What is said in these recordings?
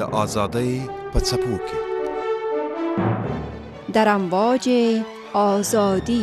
آزادۍ په څپو کې در امواج آزادی.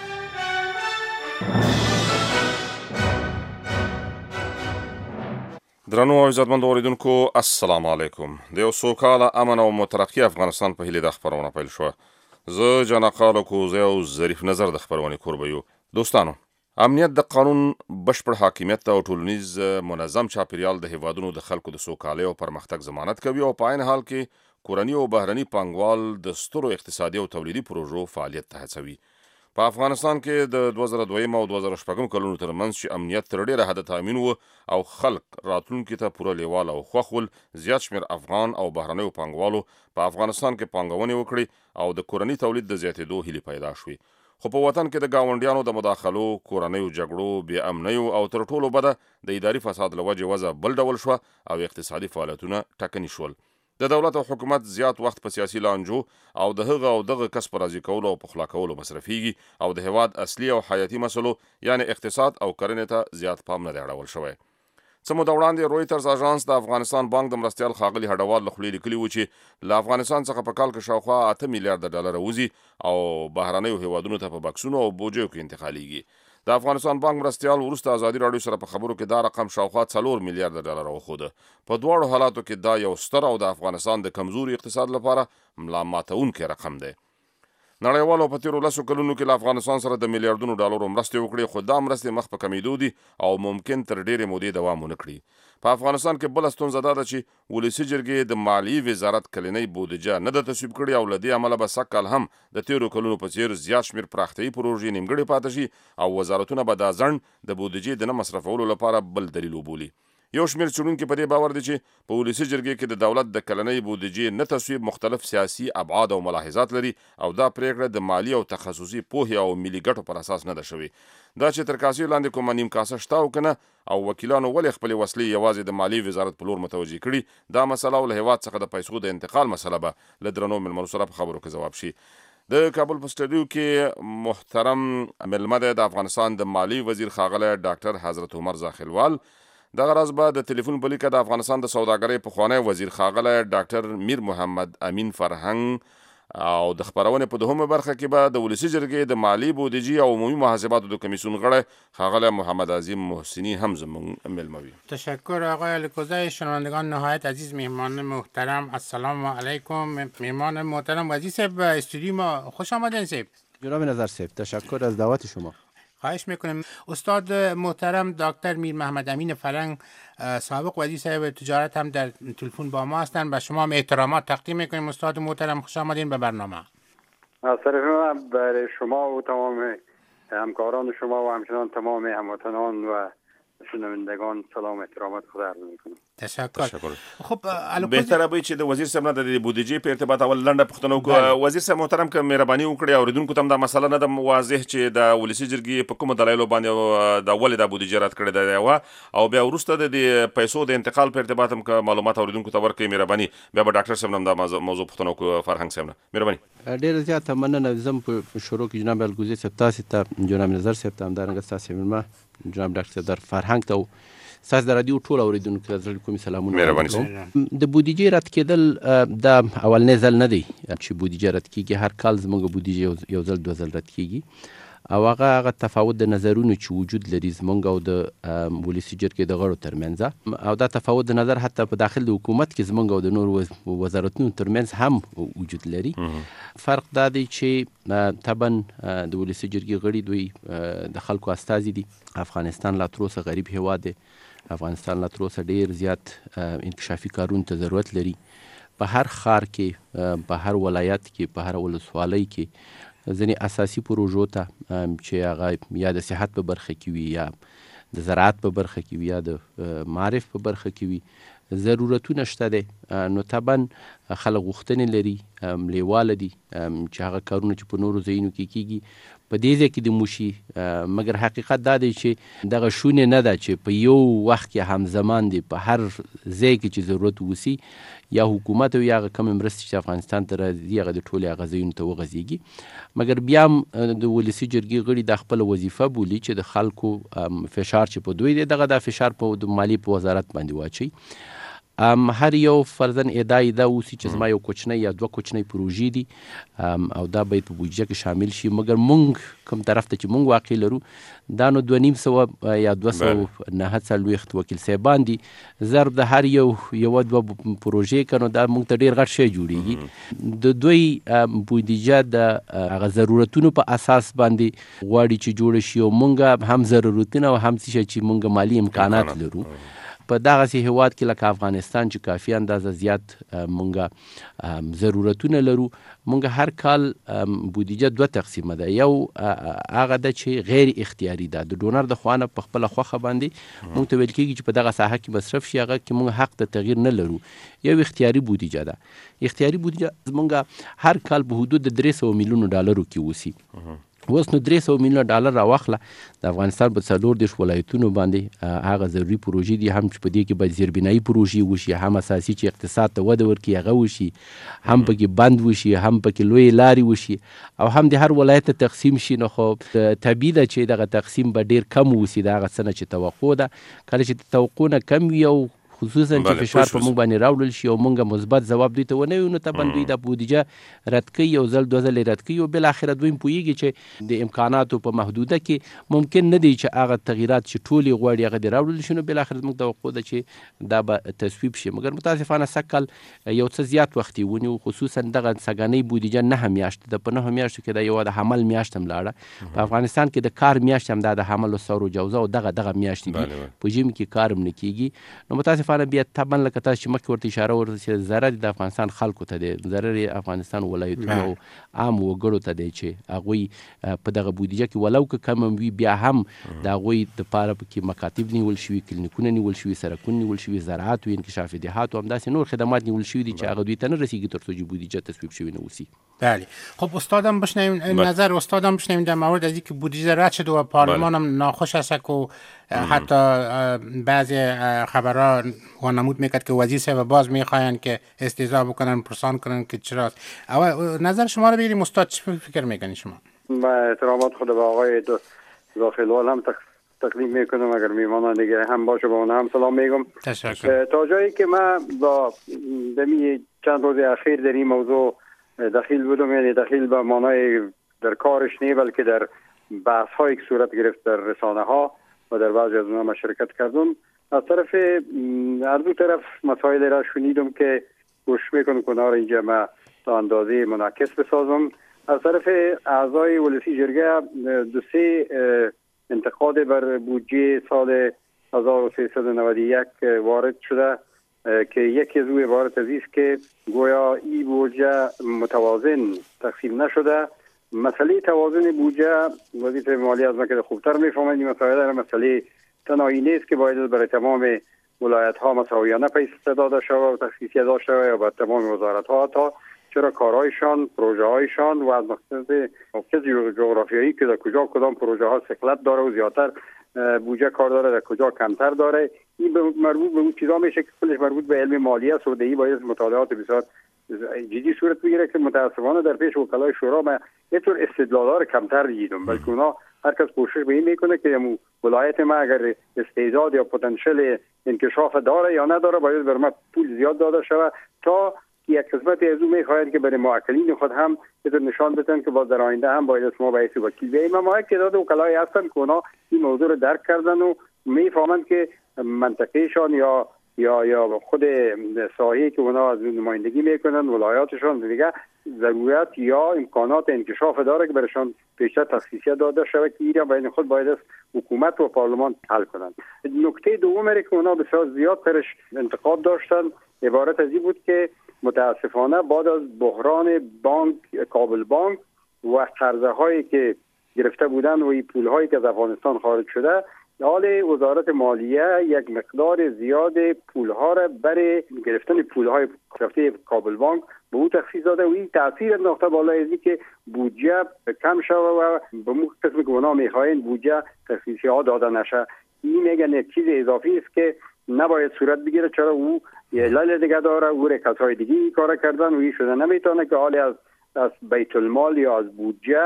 درنو او عزتمند اوریدونکو السلام علیکم. د یو سوکاله امن او مترقي افغانستان په هیله د خبرونه پیل شوه. زه جناقاله کوزه او ظریف نظر د خبرونې کوربه یو. دوستانو، امنیت د قانون بشپړ حاکمیت او ټولنیز منظم چاپیریال د هیوادونو د خلکو د سوکالۍ او پرمختګ ضمانت کوي او په عین حال کې کورني او بهرني پانګوال د سترو اقتصادي او تولیدي پروژو فعالیت ته هڅوي. په افغانستان کې د 2002 او 2006 کلونو ترمنځ چې امنیت تر ډیره حده تامین و او خلک راتلونکي ته پوره لیوال او خوښ ول، زیات شمیر افغان او بهرنیو پانګوالو په افغانستان کې پانګونې وکړي او د کورني تولید د زیاتېدو هیلې پیدا شوې. خو په وطن کې د ګاونډیانو د مداخلو، کورنیو جګړو، بې امنیو او تر ټولو بده د اداري فساد له وجې وضع بل ډول شوه او اقتصادي فعالیتونه ټکني شول. د دولت او حکومت زیات وخت په سیاسي لانجو او د هغه او دغه کس په راضي کولو او پخلا کولو مصرفیږي او د هیواد اصلي او حیاتي مسلو یعنی اقتصاد او کرنې ته زیات پام نه دی اړول شوی. څه موده وړاندې رویټرز اژانس د افغانستان بانک د مرستیال ښاغلي هډوال له خولې لیکلي و چې له افغانستان څخه په کال کې شاوخوا 8 میلیارډ ډالر وځي او بهرنیو هیوادونو ته په بکسونو او بوجیو کې انتقالیږي. د افغانستان بانک مرستیال وروسته ازادي راډیو سره په خبرو کې دا رقم شاوخوا 4 میلیارډ ډالر وښوده. په دواړو حالاتو کې دا یو ستر او د افغانستان د کمزوري اقتصاد لپاره ملا ماتونکی رقم دی. نړیوالو په تیرو 10 کلونو کې له افغانستان سره د میلیارډونو ډالرو مرستې وکړي، خو دا مرستې مخ په کمیدو دي او ممکن تر ډیرې مودې دوام ونه کړي. په افغانستان کې بله ستونزه دا ده چې ولسي جرګې د مالیې وزارت کلنۍ بودجه نه ده تصویب کړې او له دې امله به سږکال هم د تیرو کلونو په څیر زیات شمیر پراختیایي پروژې نیمګړې پاتې شي او وزارتونه به دا ځنډ د بودجې د نه مصرفولو لپاره بل دلیل وبولي. یو شمیر څېړونکي په دې باور دي چې په ولسي جرګې کې د دولت د کلنۍ بودجې نه تصویب مختلف سیاسي ابعاد او ملاحظات لري او دا پریکړه د مالی او تخصصي پوهې او ملي ګټو پر اساس نه ده شوې. دا چې تر کاسې لاندې کومه نیم کاسه شته او که نه او وکیلانو ولې خپلې وسلې یوازې د مالی وزارت په لور متوجه کړي، دا مسله او له هیواد څخه د پیسو د انتقال مسله به له درنو مېلمنو سره په خبرو کې ځواب شي. د کابل په سټډیو کې محترم مېلمه دی د افغانستان د مالی وزیر ښاغلی ډاکټر حضرت عمر زاخیلوال. دغه راز به د ټلیفون په لیکه د افغانستان د سوداګرۍ پخوانی وزیر ښاغلی ډاکټر میر محمد امین فرهنګ او د خپرونې په دوهمه برخه کې به د ولسي جرګې د مالی بودجې او عمومي محاسباتو د کمیسیون غړی ښاغلی محمد عظیم محسنی هم زموږ مېلمه وي. تشکر آقای الکوزه. شنوندگان نهایت عزیز، مهمان محترم السلام علیکم. مهمان محترم وزیر صاحب استودیو ما خوش آمدین. صاحب جناب نظر صاحب تشکر از دعوت شما. خواهش میکنم. استاد محترم دکتر میر محمد امین فرهنگ سابق وزیر صاحب تجارت هم در تلفن با ما هستند. به شما هم احترامات تقدیم میکنیم. استاد محترم خوش آمدین به برنامه. سلام برای شما و تمام همکاران شما و همچنان تمام هموطنان و شنوندگان سلام احترامات خدا عرض میکنم. تشکر. خب بهتره به چې د وزیر صاحب نه د بودجې په ارتباط اول لنډه پوښتنه وکړو. وزیر صاحب محترم که مهرباني وکړئ اوریدونکو ته هم دا مسله نه ده واضح چې د ولسي جرګې په کومو دلایلو باندې د ولې دا بودجې رد کړې ده یوه او بیا وروسته د پیسو د انتقال په ارتباط هم که معلومات اوریدونکو ته ورکړئ مهرباني، بیا به ډاکټر صاحب هم دا موضوع پوښتنه وکړو فرهنګ صاحب نه. مهرباني. ډېره زیاته مننه. زه په شروع کې جناب الګوزي صاحب تاسې ته جناب نظر صاحب ته همدارنګه ستاسې مېلمه جناب ډاکټر صاحب فرهنګ ته ستاسې د راډیو ټول اورېدونکو ته زړه کومې سلامونه کوم. د بودیجې رد کېدل دا اولنی ځل نه دی چې بودیجه رد کېږي. هر کال زموږ بودیجه یو ځل دوه ځل رد کېږي او هغه تفاوت د نظرونو چې وجود لري زموږ او د ولسي جرګې د غړو ترمنځ او دا تفاوت د نظر حتی په داخل د حکومت کې زموږ او د نور وزارتونو ترمنځ هم وجود لري. فرق دا دی چې طبعا د ولسي جرګې غړي دوی د خلکو استازي دي. افغانستان لا تر اوسه غریب هیواد دی. افغانستان لا تر اوسه ډېر زیات انکشافي کارونو ته ضرورت لري. په هر ښار کې، په هر ولایت کې، په هر ولسوالۍ کې ځینې اساسي پروژو ته چې هغه یا د صحت په برخه کې وي یا د زراعت په برخه کې وي یا د معارف په برخه کې وي ضرورتونه شته دی. نو طبعا خلک غوښتنې لري، لیواله دي چې هغه کارونه چې په نورو ځایونو کې کېږي په دې ځای کې د موشي. مګر حقیقت دا دی چې دغه شونې نه ده چې په یو وخت کې همزمان دی په هر ځای کې چې ضرورت وسی یا حکومت او یا هغه کمې مرستې چې افغانستان ته راځي هغه د ټولې هغه ځایونو ته وغځېږي. مګر بیا هم د ولسي جرګې غړي دا خپله وظیفه بولي چې د خلکو فشار چې په دوی دی دغه دا فشار په د مالیې په وزارت باندې واچوي هر یو فرضاً ادعای دا اوسي چې زما یو کوچنی یا دوه کوچنی پروژې دي او دا باید په بودیجه کې شامل شي، مګر مونږ کوم طرف ته چې مونږ واقع لرو دا نو 250 یا 249 وکیل صاحبان دي، ضرب د هر یو دوه پروژې کنو دا مونږ ته ډیر غټ شی جوړیږي. د دوی بودیجه د هغه ضرورتونو په اساس باندې غواړي چې جوړ شي او مونږ هم ضرورتونه او هم چې مونږ مالی امکانات لرو. په دغسې هیواد کې لکه افغانستان چې کافي اندازه زیات مونږ ضرورتونه لرو، مونږ هر کال بودیجه دوه تقسیمه ده. یو هغه ده چې غیر اختیاري ده، د ډونر د خوا نه په خپله خوښه باندې مونږ ته ویل کېږي چې په دغه ساحه کې مصرف شي، هغه کې مونږ حق د تغییر نه لرو. یو اختیاري بودیجه ده. اختیاري بودیجه مونږ هر کال په حدود د 300 میلیونو ډالرو کې اوسي. اوس نو 300 میلیونه ډالر راواخله د افغانستان په 14 ولایتونو باندې هغه ضروري پروژې دي، هم چې په دې کې باید زیربنایي پروژې وشي، هم اساسي چې اقتصاد ته وده ورکړي هغه وشي، هم پکې بند وشي، هم پکې لوی لارې وشي، او هم د هر ولایت ته تقسیم شي. نو خو طبیعي ده چې دغه تقسیم به ډیر کم وسي د هغه څه نه چې توقع ده. کله چې توقع نه کم وي او خصوصا چې فشار په موږ باندې راوړل شي او موږ مثبت ځواب دوی ته ونه وي، نو طبعا دوی د بودیجه رد کوي، یو ځل دوه ځلې رد کوي او بالاخره دوی پوهیږي چې د امکاناتو په محدوده کې ممکن نه دی چې هغه تغییرات چې ټولې غواړي هغه دې راوړل شي، نو بالاخره موږ توقع ده چې دا به تصویب شي. مګر متاسفانه سږکال یو څه زیات وخت یې ونیو، خصوصا دغه سږنۍ بودیجه 9 میاشتې ده. په 9 میاشتو کې دا یو د حمل میاشت هم لاړه. په افغانستان کې د کار میاشت هم دا د حمل او سور او جوزه او دغه میاشتې دي، په ژمي کې کار هم نه کېږي. نو متاسفانه بیا طبعا لکه تاسو چې مخکې ورته اشاره ورته چې ضرر د افغانستان خلکو ته دی، ضرر افغانستان ولایتونو او عام وګړو ته دی چې هغوی په دغه بودیجه کې ولو که کم وي بیا هم د هغوی دپاره پکې مکاتب نیول شوي، کلینیکونه نیول شوي، سړکونه نیول شوي، زراعت و انکشاف دهات او همداسې نور خدمات نیول شوي دي چې هغه دوی ته نه رسیږي تر څو چې بودیجه تصویب شوی نه اوسي. بله. خب استادم بشنویم نظر استادم بشنویم در مورد از اینکه بودجه رد شده و پارلمان هم ناخوش است و حتی بعضی خبرها وانمود میکرد که وزیر صاحب باز میخواین که استهزا بکنن، پرسان کنن که چراست. نظر شما رو بگیریم استاد، چی فکر میکنید شما؟ با احترامات خود به آقای داخلوال هم تقدیم میکنم، اگر میمانان دیگه هم باشه با اون هم سلام میگم. تشکر. تا جایی که من با دمی چند روز اخیر در این موضوع دخیل بودم، یعنی دخیل به معنای در کارش نه بلکه در بحث هایی که صورت گرفت در رسانه ها و در بعضی از اونها شرکت کردم. از طرف از دو طرف مسائل را شنیدم که گوش میکنم که اونا را اینجا ما تا اندازه منعکس بسازم. از طرف اعضای ولسی جرگه 2-3 انتقاد بر بودجه سال 1391 وارد شده که یکی از او عبارت از است که گویا این بودجه متوازن تقسیم نشده. مسئله توازن بودجه وزیر مالی از مکه خوبتر میفهمد. این مسئله تنهایی نیست که باید برای تمام ولایت ها مساویانه پیسه داده شود و تخصیصی داشته شود یا برای تمام وزارت ها، تا چرا کارهایشان، پروژه هایشان و از مقصد جغرافیایی که در کجا کدام پروژه ها سکلت داره و زیادتر بودجه کار داره، در کجا کمتر داره. این مربوط به اون چیزا میشه که خودش مربوط به علم مالیه است و این باید مطالعات بسیار جدی صورت بگیره که متاسفانه در پیش وکلای شورا ما یه طور استدلالات کمتر دیدم، بلکه اونا هر کس کوشش به این میکنه که ولایت ما اگر استعداد یا پتانسیل انکشاف داره یا نداره باید بر ما پول زیاد داده شود، تا یک قسمت از اون میخواهد که برای معقلین خود هم یه نشان بدن که باز در آینده هم باید ما باید وکیل بیاییم. اما یک تعداد وکلای هستن که اونا این موضوع رو درک کردن و میفهمند که منطقهشان یا خود ساحه‌ای که اونا از نمایندگی میکنن ولایاتشان دیگه ضرورت یا امکانات انکشاف داره که برایشان بیشتر تخصیصیت داده شود که ایران بین خود باید از حکومت و پارلمان حل کنند. نکته دوم که اونا بسیار زیاد ترش انتقاد داشتن عبارت از این بود که متاسفانه بعد از بحران بانک کابل بانک و قرضه هایی که گرفته بودن و این پول هایی که از افغانستان خارج شده، حال وزارت مالیه یک مقدار زیاد پولها را برای گرفتن پولهای رفته کابل بانک به او تخصیص داده و این تاثیر انداخته بالای ازی که بودجه کم شود و به مو قسم که اونا میخواین بودجه تخصیصی ها داده نشه. این میگن چیز اضافی است که نباید صورت بگیره، چرا او یه علل دیگه داره، او رکات‌های دیگه کار کردن و این شده نمیتونه که حالی از بیت المال یا از بودجه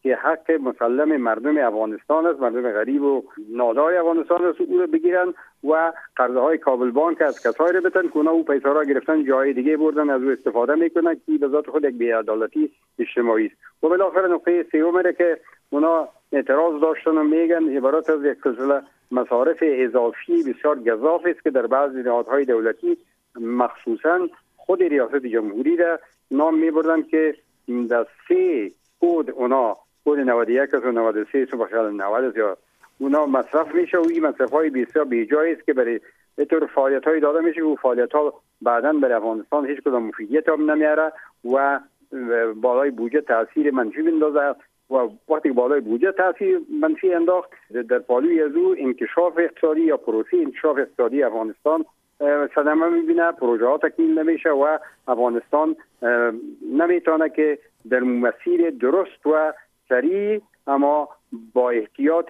که حق مسلم مردم افغانستان است، مردم غریب و نادار افغانستان است، او رو بگیرن و قرضه های کابل بانک از کسایی رو بدن که اونا او پیسه را گرفتن جای دیگه بردن از او استفاده میکنن که به ذات خود یک بی‌عدالتی اجتماعی است. و بالاخره نقطه سوم که اونا اعتراض داشتن و میگن عبارت از یک سلسله مصارف اضافی بسیار گزاف است که در بعضی نهادهای دولتی مخصوصا خود ریاست جمهوری را نام میبردن که در 3 کد اونا کد 91 و 93 سبحان 90 یا اونا مصرف میشه و این مصرف های بسیار بیجایی است که برای اینطور فعالیت های داده میشه و فعالیت ها بعدا برای افغانستان هیچ کدام مفیدیت هم نمیاره و بالای بودجه تاثیر منفی بندازه و وقتی بالای بودجه تاثیر منفی انداخت در پالوی از او انکشاف اقتصادی یا پروسه انکشاف اقتصادی افغانستان صدمه میبینه، پروژه ها تکمیل نمیشه و افغانستان نمیتونه که در مسیر درست و سریع اما با احتیاط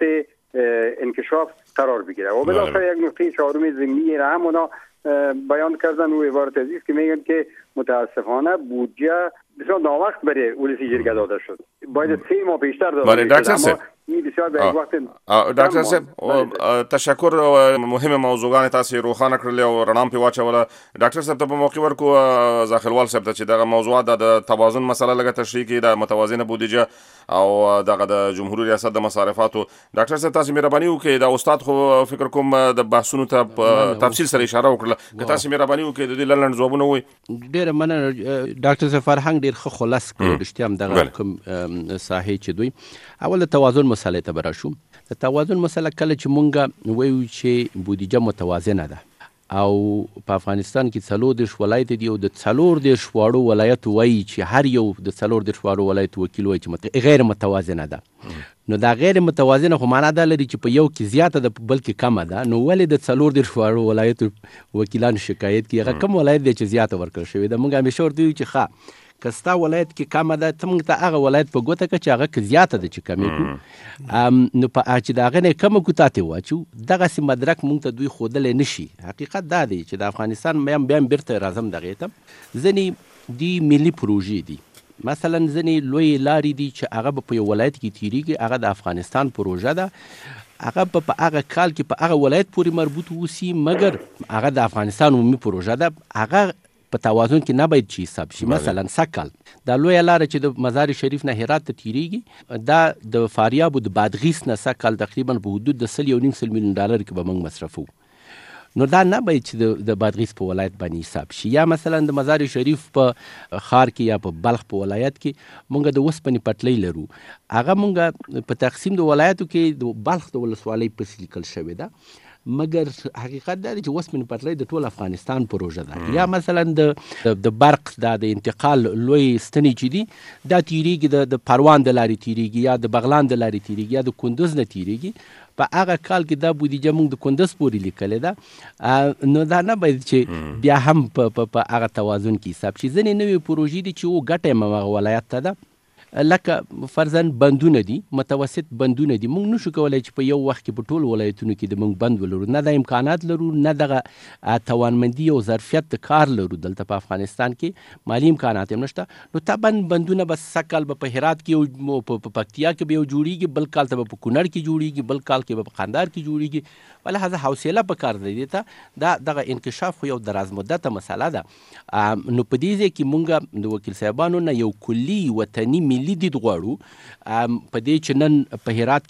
انکشاف قرار بگیره. و بالاخره یک نقطه چهارم ضمنی را هم اونا بیان کردن و عبارت عزیز که میگن که متاسفانه بودجه بسیار ناوقت برای ولسی جرگه داده شد، باید 3 ماه پیشتر داده میشد، اما این بسیار به وقت ډاکټر صاحب تشکر. مهم موضوعات تاسو روخانه کړل او رڼا په واچوله. ډاکټر صاحب ته په موقع ورکو ځاخلوال صاحب ته چې دغه موضوعات د توازن مسله لګه تشریح کړي، د متوازنه بودجه او دغه د جمهوریت ریاست د مصارفاتو. ډاکټر صاحب تاسو مهرباني وکړئ، د استاد خو فکر کوم د بحثونو ته تفصیل سره اشاره وکړه، که تاسو مهرباني وکړئ د دې لړند ځوابونه وایي. ډیره مننه ډاکټر صاحب، فرهنګ ډیر ښه خلاص کړو رښتیا هم دغه کوم ساحې چې دوی اول د توازن مسله ته براشو. د توازن مسله کله چې مونږ وایو چې بودجه متوازنه ده او په افغانستان کې 40 ولایت دي او د 40 واړو ولایت وایي چې هر یو د 40 واړو ولایت وکیل وایي چې غیر متوازنه ده، نو دا غیر متوازنه خو معنا دا لري چې په یو کې زیاته ده بلکې کمه ده. نو ولې د 40 واړو ولایت وکیلان شکایت کوي؟ هغه کم ولایت دی چې زیاته ورکړل شوی ده. موږ همیشه ورته وایو چې ښه که ستا ولایت کې کمه ده ته موږ ته هغه ولایت په ګوته کړه چې هغه کې زیاته ده چې کمې کړو، نو په چې د هغې نه یې کمه کړو تا ته واچو. دغسې مدرک موږ ته دوی ښودلی نه شي. حقیقت دا دی چې د افغانستان بیا هم بیرته راځم دغې ته، ځینې دي ملي پروژې دي، مثلا ځینې لویې لارې دي چې هغه به په یو ولایت کې تیریږي، هغه د افغانستان پروژه ده، هغه په هغه کال کې په هغه ولایت پورې مربوط اوسي، مګر هغه د افغانستان عمومي پروژه ده، هغه په توازن کې نه باید چې حساب شي. مثلا سکل دا لویه لاره چې د مزار شریف نه هرات ته تیریږي، دا د فاریاب او د بادغیس نه سکل تقریبا په حدود د 1.5 میلیون ډالر کې به موږ مصرفو. نو دا نه باید چې د بادغیس په ولایت باندې حساب شي. یا مثلا د مزار شریف په ښار کې یا په بلخ په ولایت کې موږ د وسپنې پټلۍ لرو، هغه موږ په تقسیم د ولایتو کې د بلخ د ولسوالۍ پسې لیکل شوې ده، مګر حقیقت دا دی چې وسپنې پټلۍ د ټول افغانستان پروژه ده. یا مثلا د برق دا د انتقال لوی ستنې چې دي دا تیریږي د پروان د لارې تیریږي یا د بغلان د لارې تیریږي یا د کندوز نه تیریږي. په هغه کال کې دا بودیجه موږ د کندوز پورې لیکلې ده، نو دا نه باید چې بیا هم په هغه توازن کې حساب شي. ځینې نوې پروژې دي چې و ګټه یې هغه ولایت ته ده، لکه فرضاً بندونه دي، متوسط بندونه دي. موږ نشو کولای چې په یو وخت کې په ټول ولایتونو کې د موږ بند ولرو، نه د امکانات لرو، نه دغه توانمندي او ظرفیت د کار لرو. دلته په افغانستان کې مالی امکانات هم نشته. نو طبعا بندونه بس سکل به په هرات کې او په پکتیا کې به یو جوړیږي، بل کال ته به په کونړ کې جوړیږي، بل کال کې به په قندهار کې جوړیږي. ولهذا حوصله په کار دی ته دغه انکشاف خو یو دراز مدته مسله ده. نو په دې ځای کې موږ د وکیل صاحبانو نه یو کلي وطني ملي دید غواړو. په دې چې نن په هرات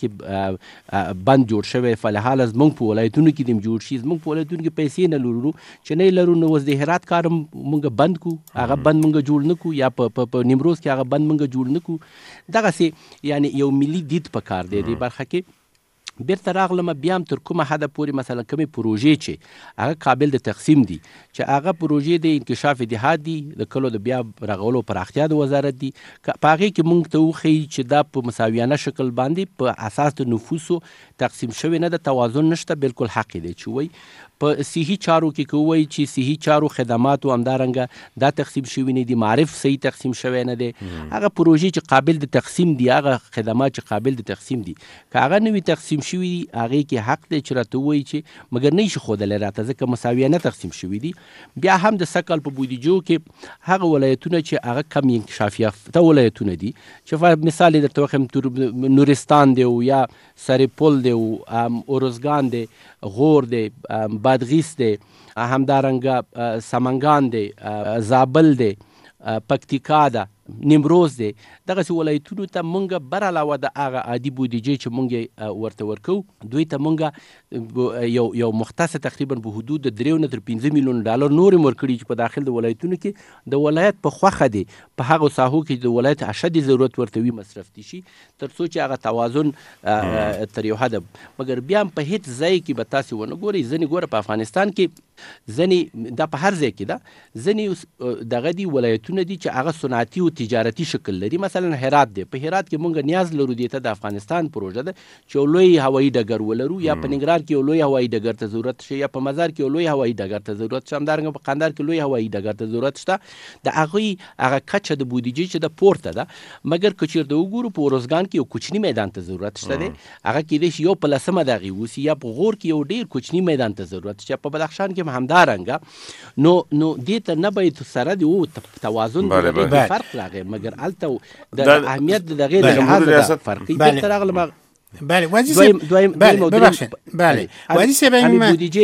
کې بند جوړ شوی، فلحال زموږ په ولایتونو کې دم جوړ شي، زموږ په ولایتونو کې پیسې نه لرو چې نه لرو، نو اوس د هرات کار موږ بند کو، هغه بند موږ جوړ نه کو، یا په نیمروز کې هغه بند موږ جوړ نه کو. دغسې یعنی یو ملي دید په کار دی دې برخه کې. بیرته راغلم بیا هم تر کومه حده پورې مثلا کومې پروژې چې هغه قابل د تقسیم دي، چې هغه پروژې د انکشاف دهات دي، د کلو د بیا رغولو پراختیا د وزارت دي، په هغې کې موږ ته وښیي چې دا په مساویانه شکل باندې په اساس د نفوسو تقسیم شوی نه ده، توازن نشته، بالکل حق دی چې وایي په صحي چارو کې کوي چې صحي چارو خدمات او همدارنګه دا تقسیم شوی نه دي، معرف صحیح تقسیم شوی نه دی، هغه پروژې چې قابل د تقسیم دي، هغه خدمات چې قابل د تقسیم دي، که هغه نوي تقسیم شوي دي هغې کې حق دی چې راته ووایي چې مګر نه شي ښودلی راته ځکه مساویانه تقسیم شوي دي. بیا هم د سږ کال په بودیجو کې هغه ولایتونه چې هغه کم انکشاف یافته ولایتونه دي چې مثال یې درته وښیم نورستان دی او یا سرپل دی او ارزګان دی، غور دی، بادغیس دی، همدارنګه سمنګان دی، زابل دی، پکتیکا ده، نیمروز دی. دغسې ولایتونو ته مونږ بر علاوه د هغه عادي بودیجې چې مونږ ورته ورکو، دوی ته مونږ یو مختصه تقریبا په حدود د 3 نه تر 15 میلیون ډالر نور هم ورکړي چې په داخل د ولایتونو کې د ولایت په خوښه دی په هغو ساحو کې د ولایت اشد ضرورت ورته وي مصرف دي شي تر څو چې هغه توازن تر یو حده. مګر بیا هم په هیڅ ځای کې به تاسې ونه ګورئ، ځینې ګوره په افغانستان کې ځینې دا په هر ځای کې ده، ځینې دغه دي ولایتونه دي چې هغه صنعتي او تجارتي شکل لري. مثلا هرات دی، په هرات کې مونږ نیاز لرو دې ته د افغانستان پروژه ده چې یو لوی هوایي ډګر ولرو، یا په ننګرهار کې یو لوی هوایي ډګر ته ضرورت شي، یا په مزار کې یو لوی هوایي ډګر ته ضرورت شي، همدارنګه په قندهار کې لوی هوایي ډګر ته ضرورت شته. د هغوی هغه کچه د بودیجې چې د پورته ده. مګر که چېرته وګورو په ارزګان کې یو کوچني میدان ته ضرورت شته دی، هغه کیدای شي 1/10 د هغې اوسي، یا په غور کې یو ډېر کوچني میدان ته ضرورت شي، په بدخشان کې هم همدارنګه. نو دې ته نه باید سره د توازن فرق راغی، مګر هلته د اهمیت د دغې د لحاظه فرقی بهتر راغلم. بله وزیر صاحب، بله ببخشید، بله وزیر صاحب،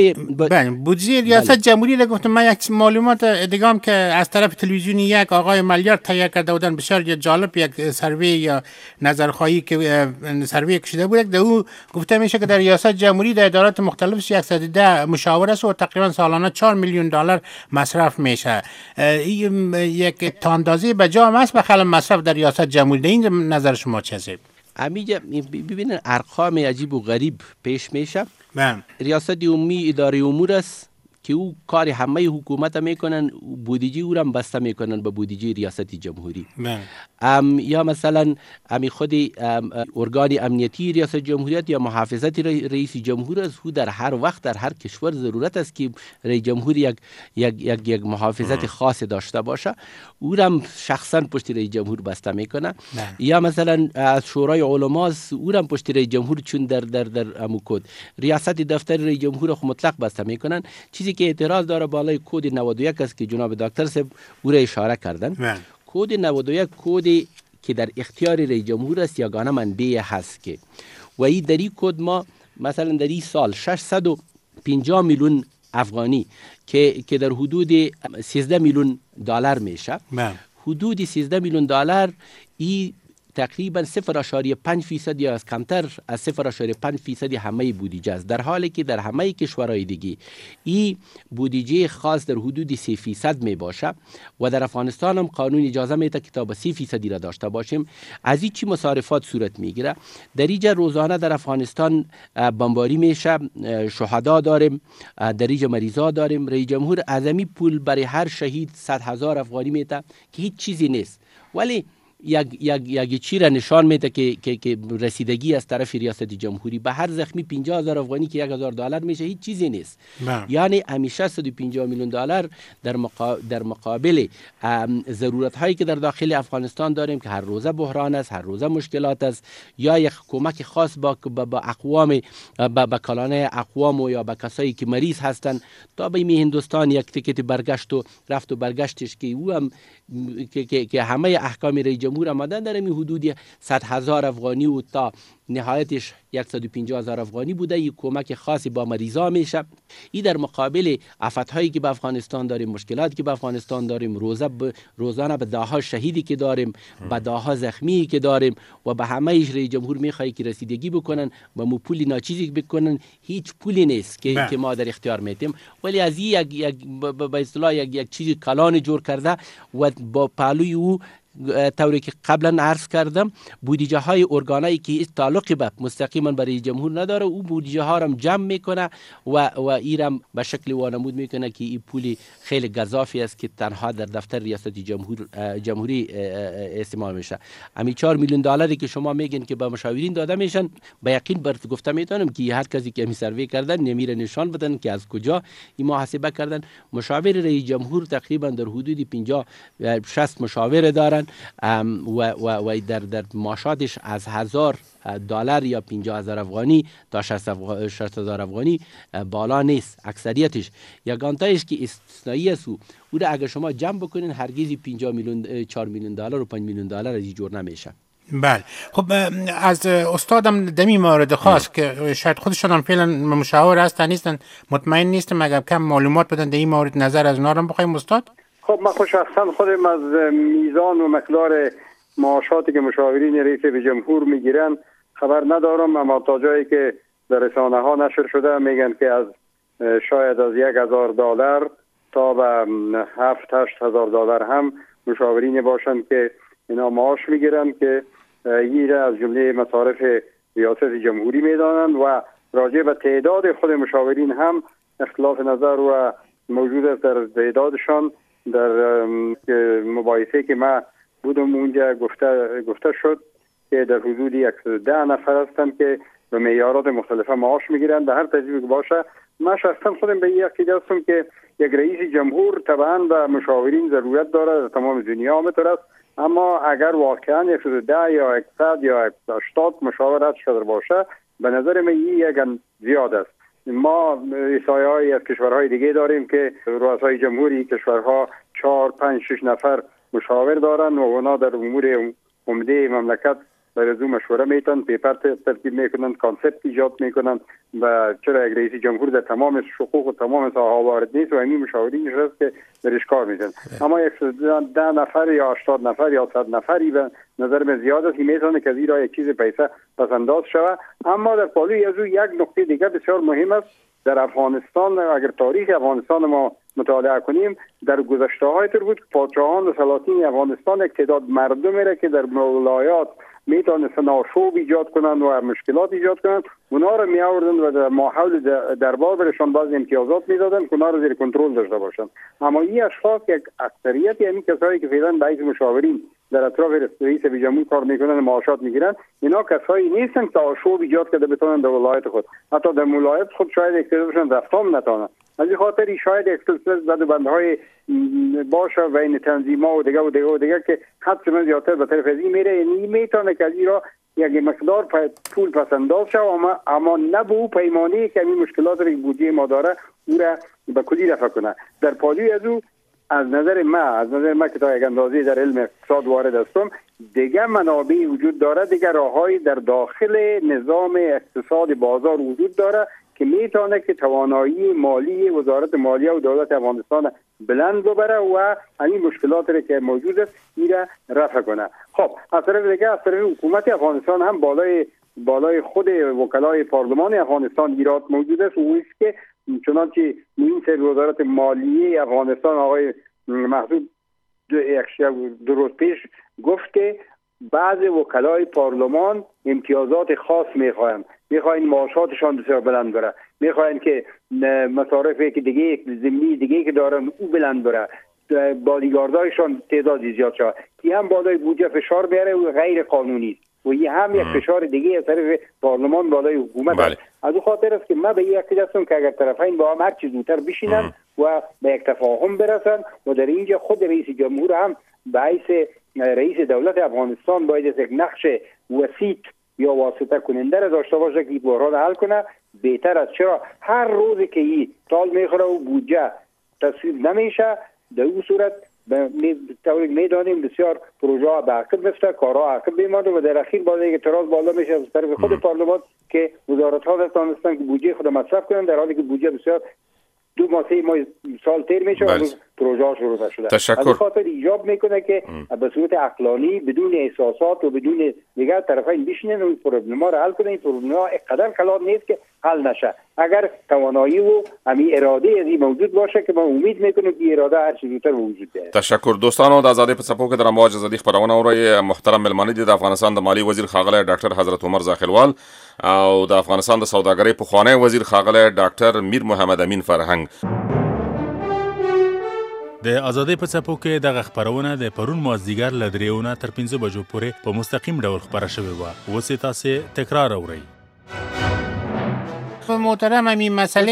بودجه ریاست جمهوری را گفتم من یک معلومات دیگه هم که از طرف تلویزیونی یک آقای ملیار تهیه کرده بودن، بسیار جالب، یک سروی یا نظرخواهی که سروی کشیده بود، در او گفته میشه که در ریاست جمهوری در ادارات مختلف 110 مشاور است و تقریبا سالانه 4 میلیون دلار مصرف میشه. این یک تاندازی به جا است بخل مصرف در ریاست جمهوری. در این نظر شما چه است؟ امیجا ببینن ارقام عجیب و غریب پیش میشه. ریاست عمومی اداره امور است که او کار همه حکومت میکنن، بودجه او را بسته میکنن به بودجه ریاست جمهوری. یا مثلا امی خود ارگان امنیتی ریاست جمهوریت یا محافظت رئیس جمهور است، او در هر وقت در هر کشور ضرورت است که رئیس جمهور یک محافظت خاص داشته باشه، او را شخصا پشت رئیس جمهور بسته میکنه. یا مثلا از شورای علما او را پشت رئیس جمهور، چون در اموکود ریاست دفتر رئیس جمهور خو مطلق بسته میکنن. چیزی که اعتراض داره بالای کد 91 است که جناب دکتر صاحب او را اشاره کردن. کد 91 کدی که در اختیار رئیس جمهور است، یگانه منبع هست که و این در این کد ما مثلا در این سال 650 میلیون افغانی که در حدود 13 میلیون دلار میشه، حدود 13 میلیون دلار این تقریبا 0.5% یا از کمتر از 0.5% همه بودجه است، در حالی که در همه کشورهای دیگه این بودجه خاص در حدود 3% می باشه و در افغانستان هم قانون اجازه میده که تا به 3% را داشته باشیم. از این چی مصارفات صورت میگیره؟ در اینجا روزانه در افغانستان بمباری میشه، شهدا داریم، در اینجا مریضا داریم. رئیس جمهور اعظمی پول برای هر شهید 100,000 افغانی میده که هیچ چیزی نیست، ولی یک چی را نشان میده که رسیدگی از طرف ریاست جمهوری به هر زخمی 50,000 افغانی که 1,000 دلار میشه هیچ چیزی نیست. یعنی همیشه 150 میلیون دلار در مقابل ضرورت هایی که در داخل افغانستان داریم که هر روزه بحران است، هر روزه مشکلات است، یا یک کمک خاص با اقوام با کلانه اقوام و یا با کسایی که مریض هستند. تا به هندوستان یک تیکت برگشت و رفت و برگشتش که او هم که همه احکام رئیس جمهور آمدن در این حدود 100,000 افغانی و تا نهایتش 150,000 افغانی بوده. یک کمک خاصی با مریضا میشه. این در مقابل آفت‌هایی که به افغانستان داریم، مشکلاتی که به افغانستان داریم، روزانه به ده‌ها شهیدی که داریم، به ده‌ها زخمی که داریم و به همه رئیس جمهور میخواد که رسیدگی بکنن و مو پولی ناچیزی بکنن. هیچ پولی نیست که ما در اختیار میتیم، ولی از این یک به اصطلاح یک چیز کلان جور کرده و با پالوی او طوری که قبلا عرض کردم بودجه های ارگانایی که تعلق به مستقیما برای جمهور نداره او بودجه ها را جمع میکنه و ایرم به شکل وانمود میکنه که این پولی خیلی گزافی است که تنها در دفتر ریاست جمهوری استعمال میشه. همین 4 میلیون دلاری که شما میگین که به مشاورین داده میشن، به یقین برات گفته میتونم که هر کسی که می سروی کردن نمیره نشان بدن که از کجا این محاسبه کردن. مشاور رئیس جمهور تقریبا در حدود 50-60 مشاور دارن و در معاشاتش از $1000 یا 50,000 افغانی تا 60,000 افغانی بالا نیست. اکثریتش یگانتایش که استثنایی است او را اگر شما جمع بکنین هرگز 4 میلیون دلار و 5 میلیون دلار از جور نمیشه. بله. خب از استادم دمی مورد خاص که شاید خودشان هم فعلا مشاور هستن نیستن، مطمئن نیستم، اگر کم معلومات بدن در این مورد نظر از اونا رو بخوایم استاد. خب من شخصا خودم از میزان و مقدار معاشاتی که مشاورین رئیس جمهور میگیرن خبر ندارم، اما تا جایی که در رسانه ها نشر شده میگن که از شاید از $1,000 تا به $7,000-8,000 هم مشاورین باشن که اینا معاش میگیرن که این از جمله مصارف ریاست جمهوری میدانند و راجع به تعداد خود مشاورین هم اختلاف نظر و موجود است در تعدادشان. در مباحثه که ما بودم اونجا گفته شد که در حدود 110 نفر هستند که به معیارات مختلفه معاش میگیرند. در هر تجربه که باشه من شخصا خودم به این عقیده هستم که یک رئیس جمهور طبعا به مشاورین ضرورت داره، در تمام دنیا همینطور است، اما اگر واقعا 110 یا 100 یا 80 مشاور هست شده باشه به نظر من این یک زیاد است. ما رئیس‌های از کشورهای دیگه داریم که رؤسای جمهوری کشورها 4 5 6 نفر مشاور دارن و اونا در امور عمده مملکت برای از مشوره میتن، پیپر ترتیب میکنن، کانسپت ایجاد میکنن و چرا یک رئیس جمهور در تمام حقوق و تمام ساحه‌ها وارد نیست و همین مشاورینش هست که درش کار میکنن. اما 110 نفر یا 80 نفر یا 100 نفری به نظر من زیاد است که میتونه که زیرا یک چیز پیسه پس انداز شود. اما در پالوی از او یک نکته دیگه بسیار مهم است. در افغانستان اگر تاریخ افغانستان ما مطالعه کنیم در گذشته های بود پادشاهان و سلاطین افغانستان یک تعداد مردمی را که در ولایات میتونستن آشوب ایجاد کنند و مشکلات ایجاد کنند اونا رو می آوردن و در ماحول دربار برشان بعضی امتیازات میدادن که اونا رو زیر کنترل داشته باشند. اما این اشخاص یک اکثریت یعنی کسایی که فعلا به حیث مشاورین در اطراف رئیس جمهور کار میکنن معاشات میگیرن اینا کسایی نیستن که آشوب ایجاد کرده بتونن در ولایت خود حتی در ولایت خود شاید اقتدارشون رفتم نتونن. از این خاطر شاید اختلاف زد بندهای باشه بین تنظیم‌ها و دیگه که حد من زیادتر به طرف از این میره، یعنی میتونه که از این را یک مقدار پول پس انداز شه اما نه به او پیمانی که این مشکلات را که بودجه ما داره او را به کلی رفع کنه. در پالوی از او از نظر ما که تا یک اندازه در علم اقتصاد وارد هستم دیگه منابع وجود داره، دیگه راههای در داخل نظام اقتصاد بازار وجود داره که میتونه که توانایی مالی وزارت مالیه و دولت افغانستان بلند ببره و این مشکلات را که موجود است ایره رفع کنه. خب از طرف دیگه از طرف حکومت افغانستان هم بالای خود وکلای پارلمان افغانستان ایراد موجود است و اوست که چنانچه معین وزارت مالیه افغانستان آقای محمود دو روز پیش گفت که بعض وکلای پارلمان امتیازات خاص میخواین معاشاتشان بسیار بلند بره، میخواین که مصارفی که دیگه ضمنی دیگه که دارن او بلند بره، بادیگاردایشان تعدادی زیاد شد که هم بالای بودجه فشار بیاره و غیر قانونی است و این هم یک فشار دیگه از طرف پارلمان بالای حکومت است. از اون خاطر است که من به این عقیده هستم که اگر طرفین با هم هر چیز زودتر بشینن و به یک تفاهم برسن و در اینجا خود رئیس جمهور هم به حیث رئیس دولت افغانستان باید یک نقش وسیط یا واسطه کننده را داشته باشه که بحران حل کنه بهتر است. چرا هر روزی که این تال میخوره و بودجه تصویب نمیشه در اون صورت طوری میدانیم بسیار پروژه ها به عقب میفته، کارها عقب میمانده و در اخیر باید اعتراض بالا میشه از طرف خود پارلمان که وزارت ها دستانستن که بودجه خود مصرف کنن در حالی که بودجه بسیار 2 ماه 3 ماه سال تیر میشه و پروژه شروع شده. تشکر. از خاطر ایجاب میکنه که به صورت عقلانی بدون احساسات و بدون دیگر طرفین بشینن و این پروبلم‌ها را حل کنن. این پروبلم‌ها اینقدر کلان نیست که حل نشه اگر توانایی و همین اراده از این موجود باشه که ما امید میکنیم که اراده هر چیز زودتر وجود بیاید. تشکر دوستانو. د آزادۍ په څپو کې د امواج ازادي خبرونه اورئ. محترم ملمانه دي د افغانستان د مالی وزیر ښاغلی ډاکټر حضرت عمر زاخیلوال او د افغانستان د سوداګرۍ پخوانی وزیر ښاغلی ډاکټر میر محمد امین فرهنګ. د آزادۍ په څپو کې دغه خبرونه د پرون مازدیګر له 3 تر 5 بجو پورې په مستقیم ډول خبره شوې وه. اوس یې تاسې تکرار اورئ. محترم همین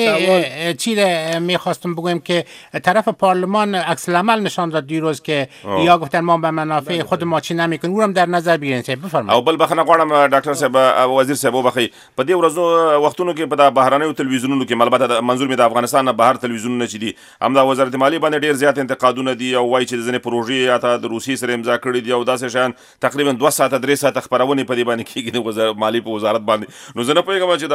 مسئله چی میخواستم بگویم که طرف پارلمان عکس العمل نشان داد دیروز که یا گفتن ما به منافع خود ما چی نمیکنیم، اونم در نظر بگیرین. بفرمایید. او بل بخنه غواړم ډاکټر صاحب وزیر صاحب وبخي په دې ورځو وختونو کې په د بهرنیو تلویزیونونو کې البته منظور می د افغانستان نه بهر تلویزیونونه چې دي همدا وزارت مالی باندې ډیر زیات انتقادونه دي او وایي چې ځینې پروژې یا د روسي سره امضا کړي دي او داسې شان تقریبا 2 ساعته 3 ساعته خبرونه په دې باندې کېږي د وزارت مالی په وزارت باندې. نو زه نه پوهیږم چې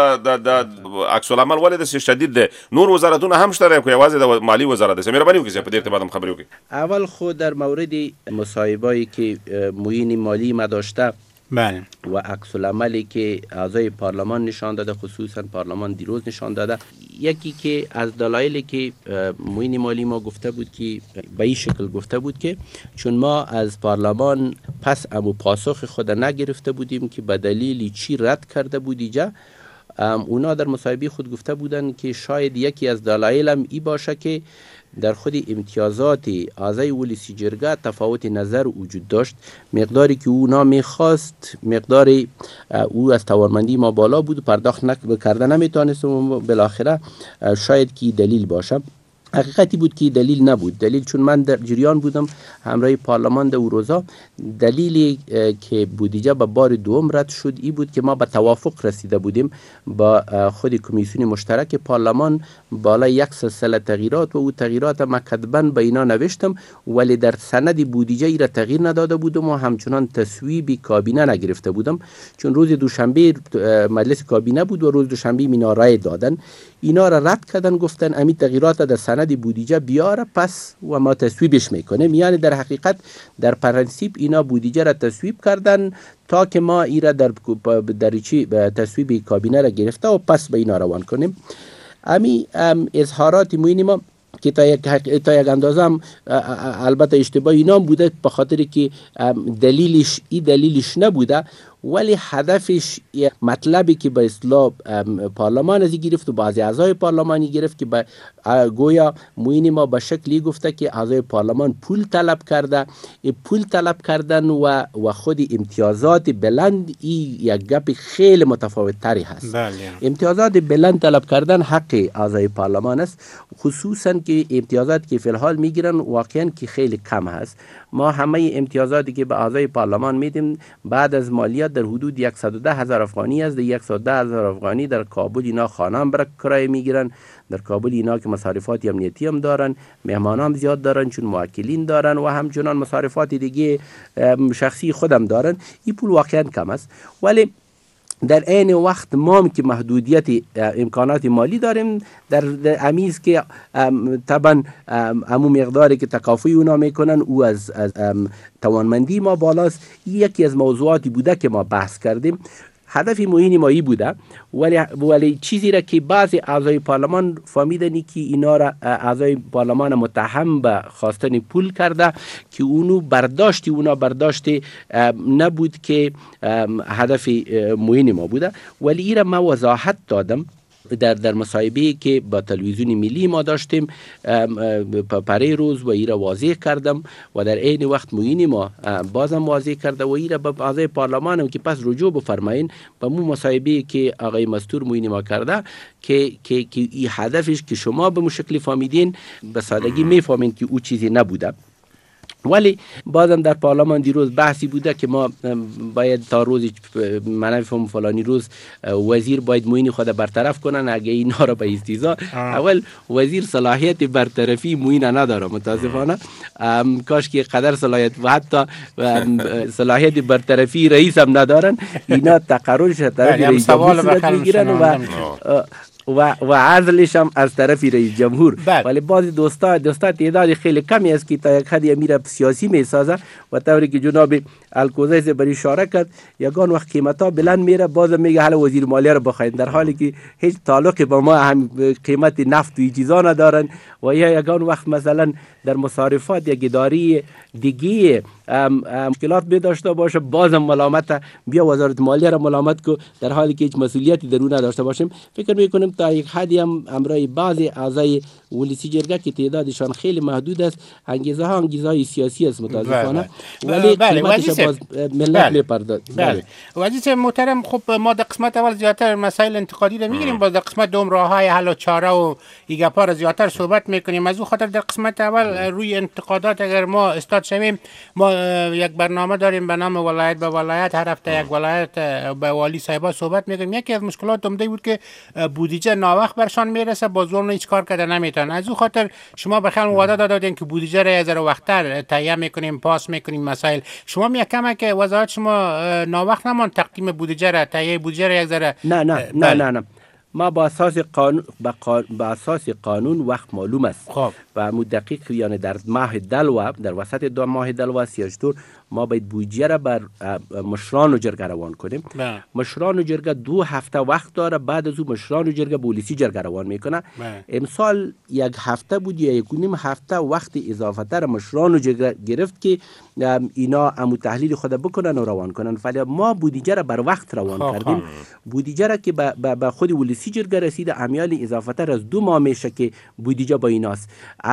د عکس العمل ولې د شدید ده. نور وزارتونه هم شته که یوازې د مالی وزارت ده؟ مهرباني وکړئ په دې ارتباط هم خبرې وکړئ. اول خود در مورد مصاحبه‌ای که معین مالی ما داشته بله و عکس العملی که اعضای پارلمان نشان داده، خصوصا پارلمان دیروز نشان داده، یکی که از دلایلی که معین مالی ما گفته بود که به این شکل گفته بود که چون ما از پارلمان پس امو پاسخ خود نگرفته بودیم که به دلیلی چی رد کرده بود اینجا، اونا در مصاحبه خود گفته بودن که شاید یکی از دلایل هم ای باشه که در خود امتیازات اعضای ولسی جرگه تفاوت نظر وجود داشت. مقداری که اونا میخواست مقدار او از توانمندی ما بالا بود و پرداخت کرده نمیتونست و بالاخره شاید که دلیل باشه. حقیقتی بود که دلیل نبود. دلیل چون من در جریان بودم همراه پارلمان در روزا، دلیلی که بودجه به بار دوم رد شد ای بود که ما به توافق رسیده بودیم با خود کمیسیون مشترک پارلمان بالای یک سلسله تغییرات و او تغییرات ما کتباً به اینا نوشتم ولی در سند بودجه ای را تغییر نداده بودم و همچنان تصویب کابینه نگرفته بودم چون روز دوشنبه مجلس کابینه بود و روز دوشنبه اینا رای دادن. اینا را رد کردن، گفتن امی تغییرات در سند بودجه بیاره پس و ما تصویبش میکنیم. یعنی در حقیقت در پرنسیپ اینا بودجه را تصویب کردن تا که ما ای را در تصویب کابینه را گرفته و پس به اینا روان کنیم. امی اظهارات معین ما که تا یک اندازه هم البته اشتباه اینا بوده به خاطر که دلیلش نبوده ولی هدفش مطلبی که به اصطلاح پارلمان از گرفت و بعضی اعضای پارلمانی گرفت که گویا معین ما به شکلی گفته که اعضای پارلمان پول طلب کرده. پول طلب کردن و خود امتیازات بلند یک گپ خیلی متفاوت تری هست. امتیازات بلند طلب کردن حق اعضای پارلمان است، خصوصا که امتیازات که فی الحال میگیرن واقعا که خیلی کم هست. ما همه امتیازاتی که به اعضای پارلمان میدیم بعد از مالیات در حدود 110,000 افغانی است. 110,000 افغانی در کابل اینا خانه هم برای کرایه میگیرن. در کابل اینا که مصارفات امنیتی هم دارن، مهمان هم زیاد دارن چون موکلین دارن و همچنان مصارفات دیگه شخصی خودم دارن. این پول واقعا کم است ولی در عین وقت ما هم که محدودیت امکانات مالی داریم در امیز که طبعا همون مقداری که تکافی اونا میکنن او از توانمندی ما بالاست. یکی از موضوعاتی بوده که ما بحث کردیم. هدف معین مایی بوده ولی چیزی را که بعضی اعضای پارلمان فهمیدن که اینا را اعضای پارلمان متهم به خواستن پول کرده که اونا برداشت نبود که هدف معین ما بوده. ولی این را ما وضاحت دادم در مصاحبه‌ای که با تلویزیون ملی ما داشتیم پره روز و ایره واضح کردم و در عین وقت معین ما بازم واضح کرده و ایره به اعضای پارلمان هم که پس رجوع بفرمایین به مو مصاحبه‌ای که آقای مستور معین ما کرده که این هدفش که شما به مشکلی فهمیدین به سادگی میفهمین که او چیزی نبوده. ولی بازم در پارلمان دیروز بحثی بوده که ما باید تا روز منفهم فلانی روز وزیر باید معین خود برطرف کنن اگه اینا را به استیضاح. اول وزیر صلاحیت برطرفی معین نداره متاسفانه، کاش که قدر صلاحیت و حتی صلاحیت برطرفی رئیس هم ندارن. اینا تقررش طرف رئیس جمهور صورت میگیرن و و عزلش هم از طرف رئیس جمهور. ولی بعضی دوستا تعداد خیلی کمی است که تا یک حدی امیر سیاسی میسازه و طوری که جناب الکوزی بر اشاره کرد یگان وقت قیمتا بلند میره باز میگه حالا وزیر مالیه رو بخواید، در حالی که هیچ تعلقی با ما هم قیمت نفت و چیزا ندارن. و یا یگان وقت مثلا در مصارفات یک اداره دیگه مشکلات می داشته باشه بازم ملامت بیا وزارت مالیه را ملامت کو، در حالی که هیچ مسئولیتی در اون نداشته باشیم. فکر میکنم تا یک حدی هم امرای بعضی اعضای ولسی جرگه که تعدادشان خیلی محدود است انگیزه های سیاسی است متاسفانه، ولی قیمتش باز ملت میپردازد. بله وزیر محترم، خب ما در قسمت اول زیاتر مسائل انتقادی رو میگیریم، باز در قسمت دوم راههای حل و چاره و ایگاپا را زیاتر صحبت میکنیم. از اون خاطر در قسمت اول روی انتقادات اگر ما استاد شویم، ما یک برنامه داریم به نام ولایت به ولایت، هر هفته یک ولایت به والی صاحبا صحبت میکنیم. یکی از مشکلات عمده بود که بودجه ناوقت برشان میرسه، باز اون هیچ کار کرده نمیتونن. از اون خاطر شما به خیلی وعده دادین که بودجه را از وقتتر تهیه میکنیم، پاس میکنیم مسائل. شما میگم که وزارت شما ناوقت نمان تقدیم بودجه را، تهیه بودجه را یک ذره نه ما با اساس قانون با اساس قانون وقت معلوم است. خب و دقیق یعنی در ماه دلو، در وسط دو ماه دلو سیاستور ما باید بودجه را بر مشران و جرگه روان کنیم. مشران و جرگه 2 هفته وقت داره، بعد از اون مشران و جرگه پلیسی جرگه روان میکنه. امسال 1 هفته بود یا 1.5 هفته وقت اضافه تر مشران و جرگه گرفت که اینا عمو تحلیل خود بکنن و روان کنن. ولی ما بودجه را بر وقت روان کردیم. بودجه را که به خود ولسی جرگه رسیده، امیال اضافه تر از 2 ماه میشه که بودجه با ایناست.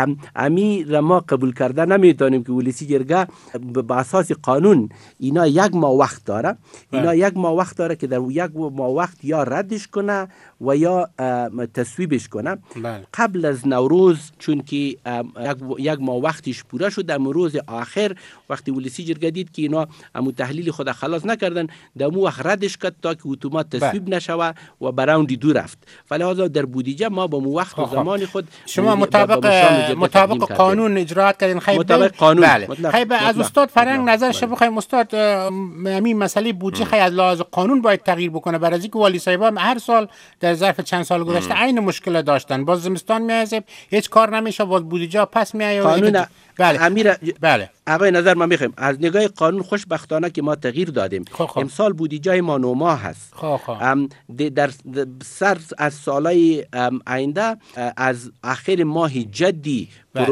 امی را ما قبول کرده نمیتونیم که ولسی جرگه به اساس قانون اینا 1 ماه وقت داره. اینا 1 ماه وقت داره که در 1 ماه وقت یا ردش کنه و یا تصویبش کنه قبل از نوروز، چون که 1 ماه وقتش پوره شد. در روز آخر وقتی ولسی جرگه دید که اینا همون تحلیل خود خلاص نکردن، در مو وقت ردش کرد تا که اتومات تصویب نشوه و براوندی 2 رفت. فلذا در بودجه ما با مو وقت و زمان خود شما مطابق قانون اجرات کردین. مطابق قانون. خیلی از استاد فرنگ نظرش بخوایم. استاد همین مسئله بودجه خیلی از لحاظ قانون باید تغییر بکنه، برای اینکه والی صاحبا هر سال در ظرف چند سال گذشته عین مشکل داشتن. باز زمستان میایه هیچ کار نمیشه، باز بودجه پس میایه. قانون بله آقای نظر من میخوایم از نگاه قانون خوشبختانه که ما تغییر دادیم. امسال بودجه ما 9 ماه هست. در سر از سالهای آینده از آخر ماه جدی